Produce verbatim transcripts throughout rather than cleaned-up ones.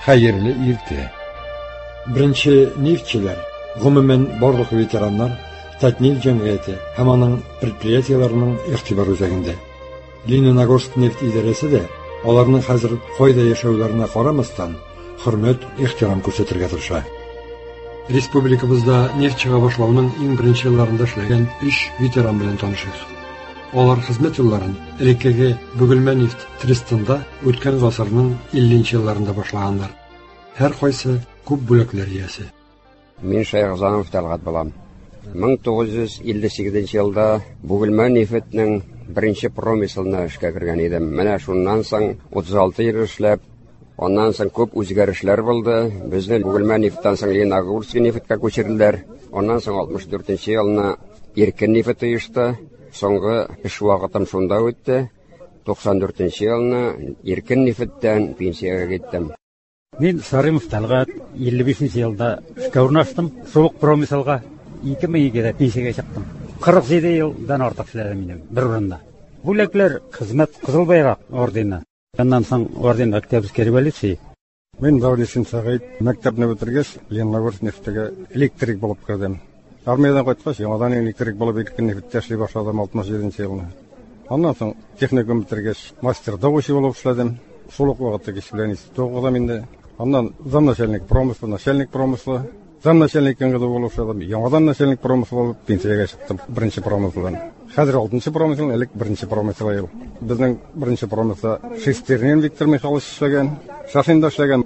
Hayırlı irti. Birinci neftçiler, gumumen bарлык veteranlar, Tatnil cemiyeti hem anın предприятияларының ихтибар үзәгендә. Лениногорск нефть идарәсе дә аларның хәзер кайда яшәүләренә карамастан хөрмәт, ихтирам күрсәтергә тырыша. Республикабызда нефть чыга башлауның иң беренче елларында эшләгән өч ветеран белән танышыйк. Алар хезмәт елларын элеккеге Бөгелмә нефть трестында үткән гасырның иллинче елларында башлаганнар. Һәр кайсы күп бүләкләр иясе. Мин Шайхзанов Талгат булам. мең тугыз йөз илле сигезенче елда Бөгелмә нефтьнең беренче промыслына эшкә кергән идем. Менә шуннан соң утыз алты ел эшләп, аннан соң күп үзгәрешләр булды. Безне Бөгелмә нефттән соң Лениногорск нефткә күчерделәр. Аннан соң алтмыш дүртенче елны Иркен нефт оешты. Соңгы эш вакытым шунда үтте. туксан дүртенче елны Иркен нефттән пенсияга киттем. Мин Сарымов Талгат илле бишенче елда эшкә урнаштым. Суык промыслга ике мең икедә пенсияга чыктым. кырык җиде елдан артык эшләдем мин бер урында. Бүләкләр хезмәт Кызыл Байрак ордены. Аннан соң орден Октябрьской революции. Мин Даулетдин Сагыйд мәктәпне бетергәч, Лениногорск нефтегә электрик булып кирдем. Армиядан кайткач, яңадан электрик булып Иркен нефттә эшли башладым алтмыш җиденче елны. Аннан соң техникум бетергәч, мастер дәүче булып эшләдем. Шул ук вакытта кешеләрне төгәдем инде. Аннан замначальник промысла, начальник промысла, замначальникка булып эшләдем. Яңадан начальник промысла булып пенсияга чыктым. Беренче промыслдан. Хәзер алтынчы промысл, элек беренче промысл ел. Безнең беренче промысла Шестернин Виктор Михайлович эшләгән, Шашинда эшләгән,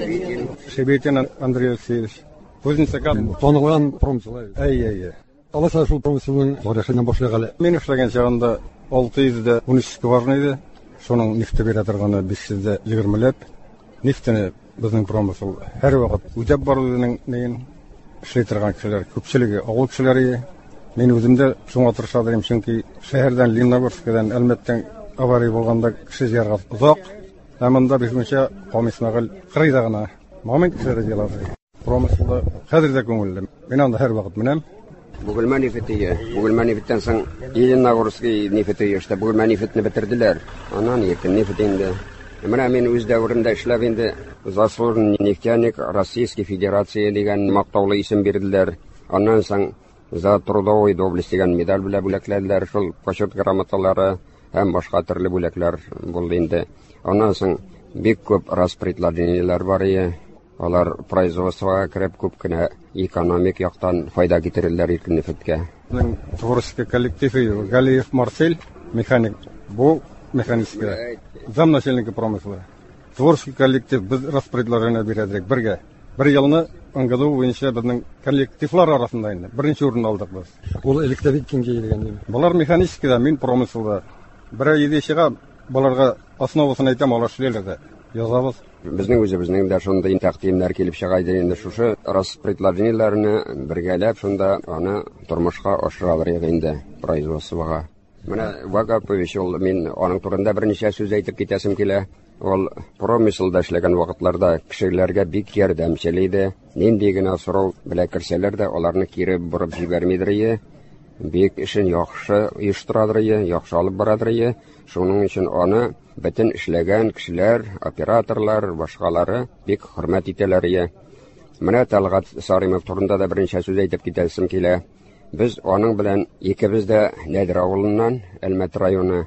Шебетин Андрей Алексеевич. Кузнецкан танылган промысл. Әй-әй. Аласа шул промыслның тарихынан башлаган. Мин эшләгән чагында алты йөз он өч скважина иде. Шуның нефте бирә торганы биш йөз егерме ләп. Нефтене безнең промысл һәр вакыт үтәп баруының нәен эшли торган кешеләр күпчелеге авыл кешеләре. Мин үзем дә шуңа тырышадым, чөнки шәһәрдән Лениногорскдан Әлмәттән авария булганда кеше җыярга узак. Һәм анда бишенче комиссиягә кырыйда гына момент кешеләр җыялар. Промыслда хәзер дә күңелле. Мин анда һәр вакыт менәм. Бөгелмә нефтие, Бөгелмә нефттән соң Лениногорск нефтие эштә Бөгелмә нефтне бетерделәр. Аннан Иркен нефт инде. Менә мин үз дәврендә эшләп инде заслуженный нефтяник Российской Федерации дигән мактаулы исем бирделәр. Аннан соң за трудовой доблесть дигән медаль белән бүләкләделәр. Шул почет грамоталары һәм башка төрле бүләкләр булды инде. Аннан соң бик күп распределенияләр бар иде. Алар производствога кереп күп кенә экономик яктан файда китерделәр Иркен нефткә. Безнең творческий коллектив Галиев Марсель, механик. Бу механический замначальники промысла. Творческий коллектив без распределение бирәдек бергә. Бер елны аңгыду буенча безнең коллективлар арасында инде беренче урын алдык без. Ул электрик бит кимгә дигән. Булар механическийда, мин промыслда. Бер идея чыга, буларга основасын әйтәм, алар эшләрләр дә. Язабыз. Безнең үзебезнең дә шундый тәкъдимнәр килеп чыга иде инде. Шушы распределенияләрне бергәләп шунда аны тормышка ашыралар инде производствога. Менә Вагапович ул, мин аның турында берничә сүз әйтеп китәсем килә. Ул промыслда эшләгән вакытларда кешеләргә бик ярдәмчел иде. Нинди генә сорау белән керсәләр дә аларны кире бурып җибәрмидер иде. Бик эшен яхшы оештырадыр иде, яхшы алып барадыр иде. Шуның өчен аны бөтен эшләгән кешеләр, операторлар, башкалары бик хөрмәт итәләр иде. Менә Талгат Сарымов турында да берничә сүз әйтеп китәсем килә. Без аның белән икебез дә Нәдер авылыннан, Әлмәт районы.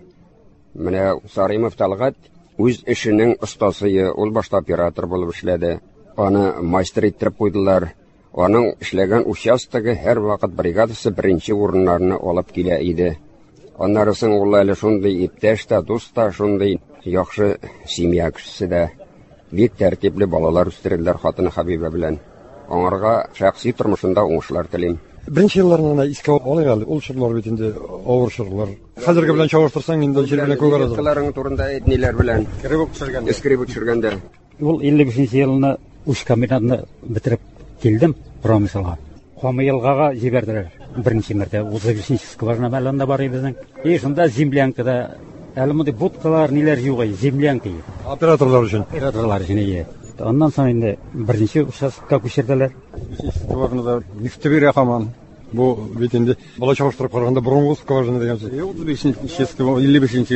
Менә Сарымов Талгат үз эшенең остасы, ул башта оператор булып эшләде. Аны мастер итеп куйдылар. Аның эшләгән участогы һәр вакыт бригадасы беренче урыннарны алып килә иде. Аннары соң ул әле шундый иптәш тә, дус та, шундый яхшы семья кешесе дә. Бик тәртипле балалар үстерделәр хатыны Хәбибә белән. Аңарга шәхси тормышында уңышлар телим. Беренче елларында искә алыйк әле, ул чорлар бит инде авыр чорлар. Хәзерге белән чагыштырсаң инде җир белән күк арасы. Кыларың турында әйтниләр белән. Керебек төшергәндә. Эскребек төшергәндә. Ул илле бишенче елны уш комбинатны бетереп килдем промыслга. Камыелгага җибәрделәр. Беренче мәртәбә утыз бишенче скважина мәлендә бар иде безнең. И шунда землянкада әле мондай будкалар, ниләр юк иде, землянка. Операторлар өчен. Операторлар өчен иде. Аннан соң инде беренче участокка күчерделәр. Скважинада нефте бирә һаман. Бу бит инде бала чагыштырып караганда борынгы скважина дигән сүз. утыз бишенче илле бишенче елны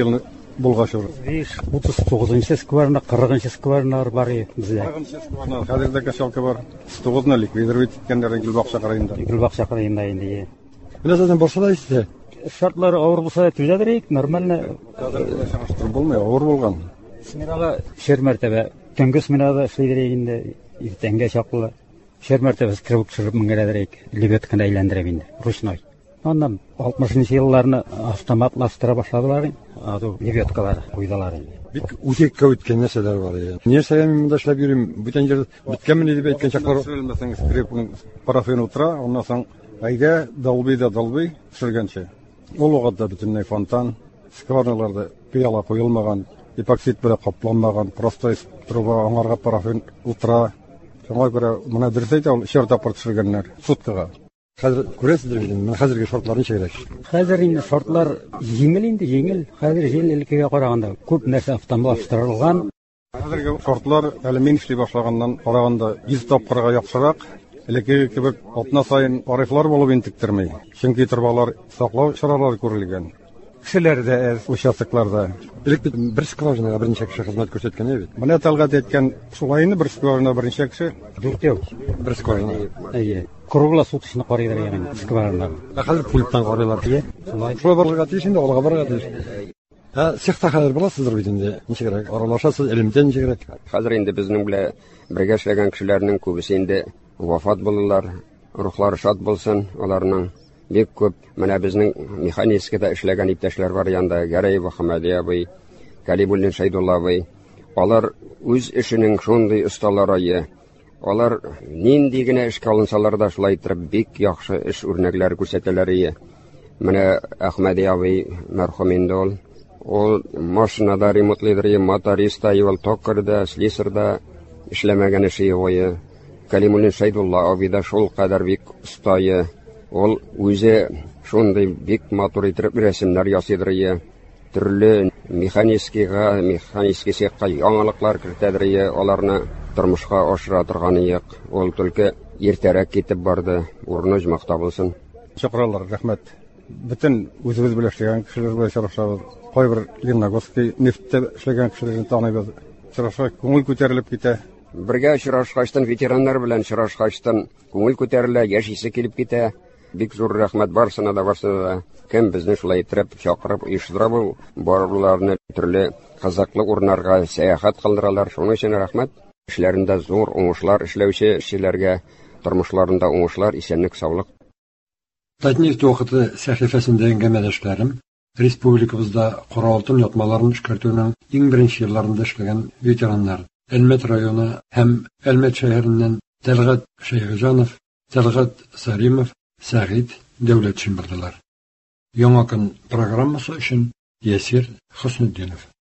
булгачур. отыз тоғызынчы скварна, кырыгынчы скварналар бар бездә. кырыгынчы скварна хәзердә качалка бар. тугызны ликвидировать иткәннәр Гөлбакча кырыенда. Гөлбакча кырыенда инде. Менә заten борса да исте. Шартлар авыр булса түзәдерик, нормально. Хәзер булмый, авыр булган. Сменага шер мәртәбә, төнге сменада эшләдерик инде, иртәнгә чаклы. Шер мәртәбәсе кирәк төшереп меңгәләдерик, лебедканы әйләндереп инде, ручной. Аннан алтмышынчы елларны автоматлаштыра башладылар, аду лебедкалар куйдылар инде. Бик үтеккә үткән нәрсәләр бар иде. Нәрсәгә мин монда эшләп йөрим? Бүтән җирдә биткәнме дип әйткән чаклар. Сөрелмәсәң скрипкаң парафин утыра, оннан соң әйдә долбый да долбый төшергәнче. Ул вакытта бөтенләй фонтан, скварналарда пыяла куелмаган, эпоксид белән капланмаган, просто труба аңарга парафин утыра. Шуңа күрә моны дөрес әйтә, ул шер тапкыр төшергәннәр суткага. Хәзер күрәсездер инде, мен хәзерге шартларын чыгарак. Хәзер инде шартлар җиңел инде, җиңел. Хәзер җиңеллеккә караганда күп нәрсә автоматлаштырылган. Хәзерге шартлар әле мин эшли башлаганнан караганда йөз тапкырга яхшырак. Элекке кебек атна сайын тарифлар булып интектермей. Чөнки торбалар саклау чаралары күрелгән. Кешеләрдә әз участокларда. Элек бит бер скважинага берничә кеше хезмәт күрсәткән иде бит. Менә Талгат әйткән шулай инде бер скважина берничә кеше. Дүртәү. Бер скважина. Әйе. Круглосуточно карыйлар ягъни скважина. Хәзер пульттан карыйлар тие. Шулай. Шулай барырга тиеш инде, алга барырга тиеш. Ә цехта хәзер буласыздыр бит инде. Ничегрәк аралашасыз, элемтән ничегрәк. Хәзер инде безнең белән бергә эшләгән кешеләрнең күбесе инде вафат булдылар. Рухлары шат булсын, аларның бик күп менә безнең механическада эшләгән иптәшләр бар янда, Гәрәев Хәмәди абый, Калибуллин Шәйдулла абый. Алар үз эшенең шундый осталары. Алар нинди генә эшкә алынсалар да шулай итеп бик яхшы эш үрнәкләре күрсәтәләр. Менә Әхмәди абый мәрхүм инде ул. Ул машинада ремонтлыйдыр, моториста, ел токарда, слесарда эшләмәгән эше югы. Калимуллин Шәйдулла абый да шул кадәр бик остая. Ул үзе шундый бик матур итеп рәсемнәр ясыйдыр. Төрле механическийга, механический цехка яңалыклар кертәдер. Аларны тормышка ашыра торган ик. Ул только иртәрәк китеп барды. Урыны җмакта булсын. Чакыралар, рәхмәт. Бөтен үзебез белән эшләгән кешеләр белән чарашабыз. Кайбер Леногорский нефттә эшләгән кешеләрне таныйбыз. Чарашка күңел күтәрелеп китә. Бергә очрашкачтан ветераннар белән очрашкачтан күңел күтәрелә, яшисе килеп китә. Бик зур рәхмәт барсына да барсына да. Кем безне шулай итеп чакырып оештыра бу барларны төрле кызыклы урыннарга сәяхәт кылдыралар. Шуның өчен рәхмәт. Эшләрендә зур уңышлар эшләүче эшчеләргә, тормышларында уңышлар, исәнлек, саулык. Татнефть вакыты сәхифәсендә әңгәмәдәшләрем республикабызда кара алтын ятмаларын эшкәртүнең иң беренче елларында эшләгән ветераннар Әлмәт районы һәм Әлмәт шәһәреннән Тәлгат Шәйхҗанов, Тәлгат Саримов, Сәгыйд Дәүләтшин булдылар. Яңа көн программасы өчен Ясир Хөснетдинов.